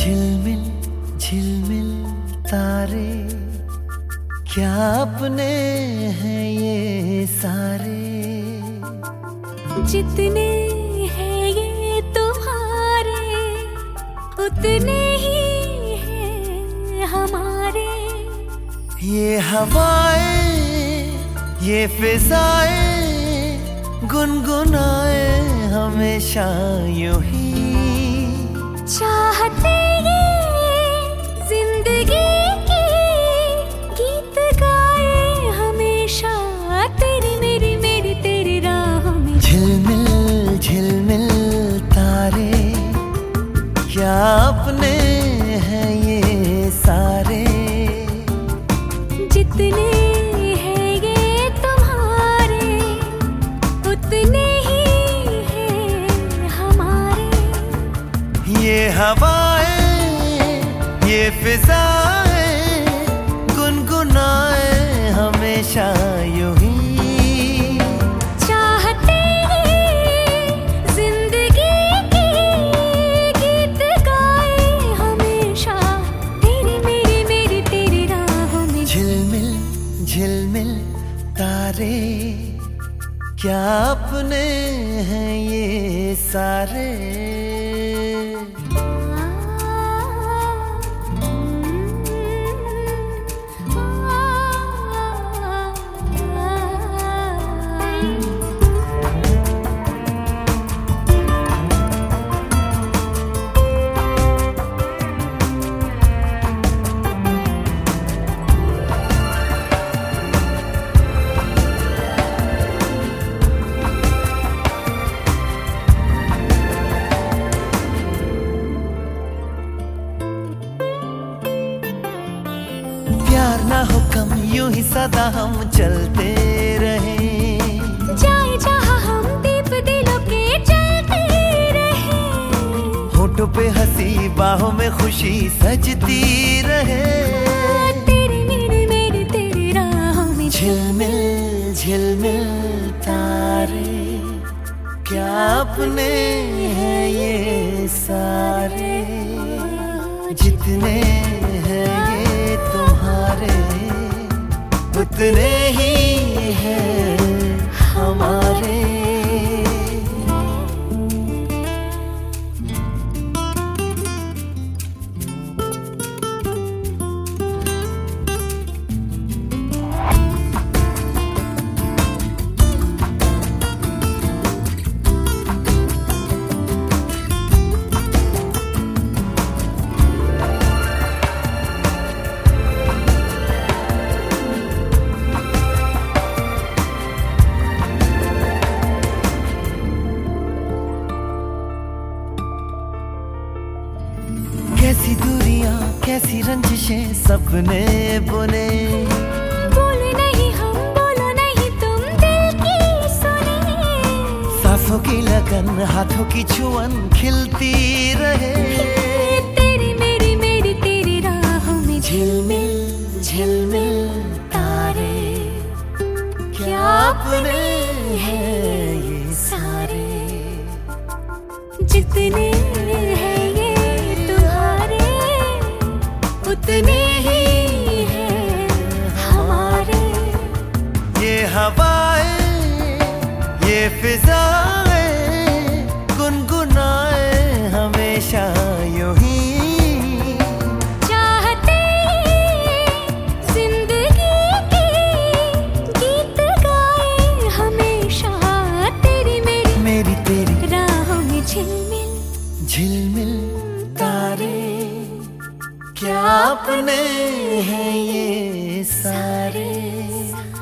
झिलमिल झिलमिल तारे क्या अपने हैं ये सारे, जितने हैं ये तुम्हारे उतने ही हैं हमारे। ये हवाएं ये फिजाएं गुनगुनाए हमेशा यूं ही, चाहते ये जिंदगी की गीत गाए हमेशा तेरी मेरी मेरी तेरी राहों में। झिलमिल झिलमिल तारे क्या अपने हैं ये सारे, जितने हैं ये तुम्हारे उतने ही हैं हमारे। ये हवाएं ये फिजाएं गुनगुनाए हमेशा यूं ही, चाहते जिंदगी की गीत गाए हमेशा तेरी मेरी मेरी तेरी राहों में। झिलमिल झिलमिल तारे क्या अपने हैं ये सारे। प्यार ना हो कम यूं ही सदा हम चलते रहे, जाए जहां हम दीप दिलों के जलते रहे। होठों पे हंसी बाहों में खुशी सजती रहे, तेरी मेरी मेरी तेरी राहों में। झिलमिल झिलमिल तारे क्या अपने हैं ये सारे, जितने हैं ये तुम्हारे उतने ही हैं हमारे। कैसी दूरियां कैसी रंजिशें सपने बुने, बोले नहीं हम बोलो नहीं तुम दिल की सुने। सांसों की लगन हाथों की छुअन खिलती रहे, तेरी मेरी मेरी तेरी राहों में। झिलमिल झिलमिल तारे क्या अपने हैं ये सारे, जितने हैं ये तुम्हारे उतने ही हैं हमारे। ये हवाएं ये फिजाएं गुनगुनाए हमेशा यूं ही, चाहते जिंदगी की गीत गाए हमेशा तेरी मेरी मेरी तेरी राहों में। झिलमिल झिलमिल तारे क्या अपने हैं ये सारे।